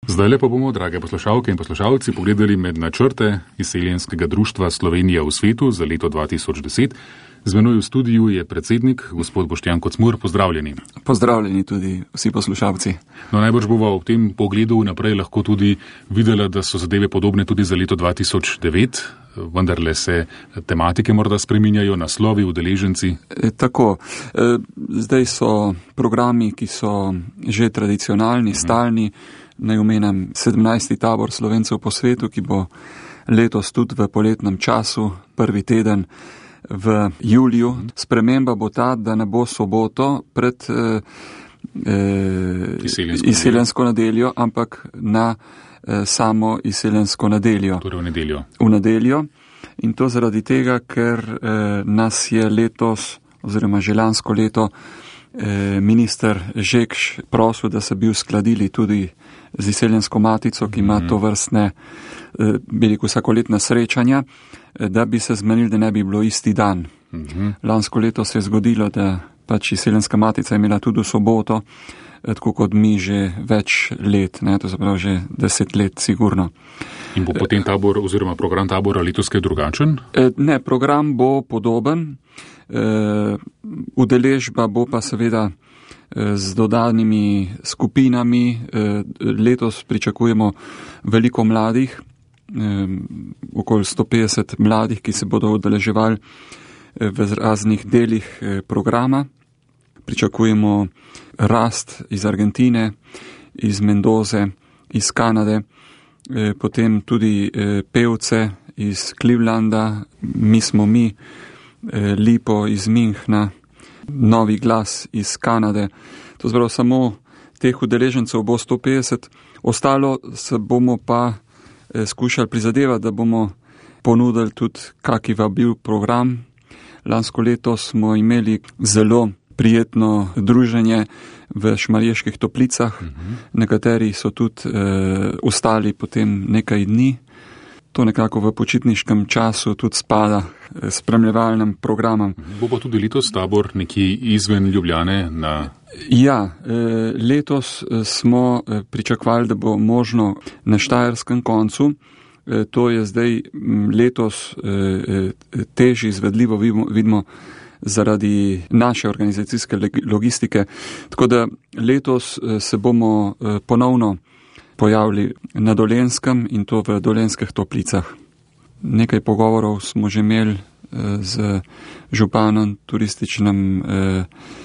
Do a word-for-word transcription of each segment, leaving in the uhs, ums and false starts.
Zdaj pa bomo, drage poslušalke in poslušalci, pogledali med načrte Izseljenskega društva Slovenija v svetu za leto dva tisoč deset. Z menoj v studiu je predsednik, gospod Boštjan Kocmur. Pozdravljeni. Pozdravljeni tudi vsi poslušalci. No, najbrž bova v tem pogledu naprej lahko tudi videla, da so zadeve podobne tudi za leto dva tisoč devet, vendarle se tematike morda spreminjajo, naslovi, udeleženci. E, tako, e, zdaj so programi, ki so že tradicionalni, stalni. Naj omenem sedemnajsti tabor Slovencev po svetu, ki bo letos tudi v poletnem času, prvi teden v juliju. Sprememba bo ta, da ne bo soboto pred eh, izseljensko, izseljensko nedeljo, ampak na eh, samo izseljensko nedeljo. Torej v nedeljo. V nedeljo. In to zaradi tega, ker eh, nas je letos, oziroma že lansko leto, eh, minister Žekš prosil, da se bi uskladili tudi z izseljensko matico, ki ima to vrstne, bi rekel, vsakoletna srečanja, da bi se zmenili, da ne bi bilo isti dan. Uh-huh. Lansko leto se je zgodilo, da pač izseljenska matica je imela tudi v soboto, tako kot mi že več let, ne, to zapravo že deset let sigurno. In bo potem tabor oziroma program tabora letos kaj drugačen? Ne, program bo podoben, udeležba bo pa seveda z dodanimi skupinami. Letos pričakujemo veliko mladih, okoli sto petdeset mladih, ki se bodo udeleževali v raznih delih programa. Pričakujemo rast iz Argentine, iz Mendoze, iz Kanade, potem tudi pevce iz Clevelanda, Mi smo mi, Lipo iz Minhna, Novi glas iz Kanade. To zbralo samo teh udeležencev bo sto petdeset, ostalo se bomo pa skušali prizadevati, da bomo ponudili tudi kaki vabil program. Lansko leto smo imeli zelo prijetno druženje v Šmarjeških Toplicah, uh-huh. Nekateri so tudi e, ostali potem nekaj dni. To nekako v počitniškem času tudi spada spremljevalnim programom. Bo pa tudi letos tabor nekje izven Ljubljane na... Ja, letos smo pričakovali, da bo možno na Štajerskem koncu. To je zdaj letos težje izvedljivo, vidimo, zaradi naše organizacijske logistike. Tako da letos se bomo ponovno pojavili na Dolenjskem in to v Dolenjskih Toplicah. Nekaj pogovorov smo že imeli z županom, turističnim eh,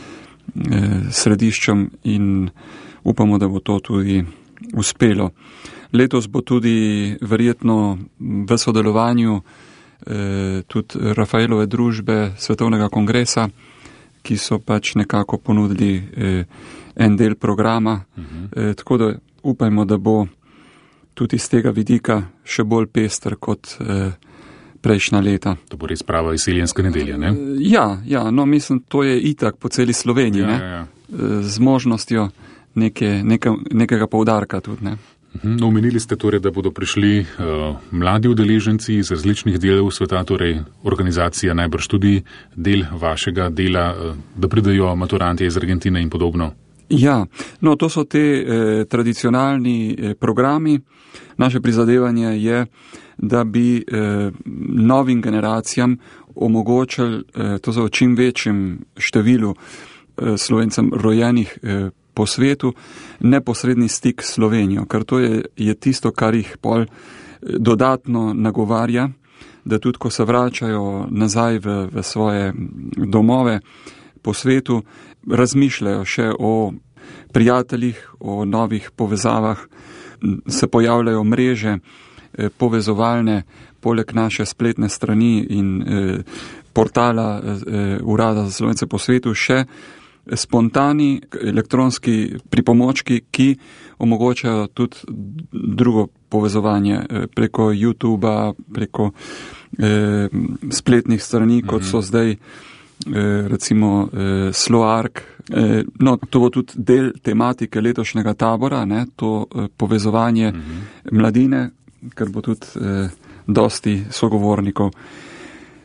eh, središčem in upamo, da bo to tudi uspelo. Letos bo tudi verjetno v sodelovanju eh, tudi Rafaelove družbe Svetovnega kongresa, ki so pač nekako ponudili eh, en del programa, uh-huh. eh, tako da upajmo, da bo tudi z tega vidika še bolj pester kot eh, prejšnja leta. To bo res prava izseljenska nedelja, ne? Ja, ja, no mislim, to je itak po celi Sloveniji, ja, ne? Ja, ja. Z možnostjo neke, neke, nekega poudarka tudi, ne? No, omenili ste torej, da bodo prišli uh, mladi udeleženci iz različnih delov sveta, torej organizacija najbrž tudi del vašega dela, uh, da pridejo maturanti iz Argentine in podobno. Ja, no to so te eh, tradicionalni eh, programi. Naše prizadevanje je, da bi eh, novim generacijam omogočili, eh, to za v čim večjem številu eh, Slovencem rojenih eh, po svetu, neposredni stik s Slovenijo, ker to je, je tisto, kar jih pol dodatno nagovarja, da tudi ko se vračajo nazaj v, v svoje domove po svetu, razmišljajo še o prijateljih, o novih povezavah, se pojavljajo mreže povezovalne, poleg naše spletne strani in eh, portala eh, Urada za Slovence po svetu, še spontani elektronski pripomočki, ki omogočajo tudi drugo povezovanje eh, preko YouTubea, preko eh, spletnih strani, mm-hmm. kot so zdaj recimo eh, Sloark. Eh, no, to bo tudi del tematike letošnjega tabora, ne, to eh, povezovanje mm-hmm. mladine, ker bo tudi eh, dosti sogovornikov.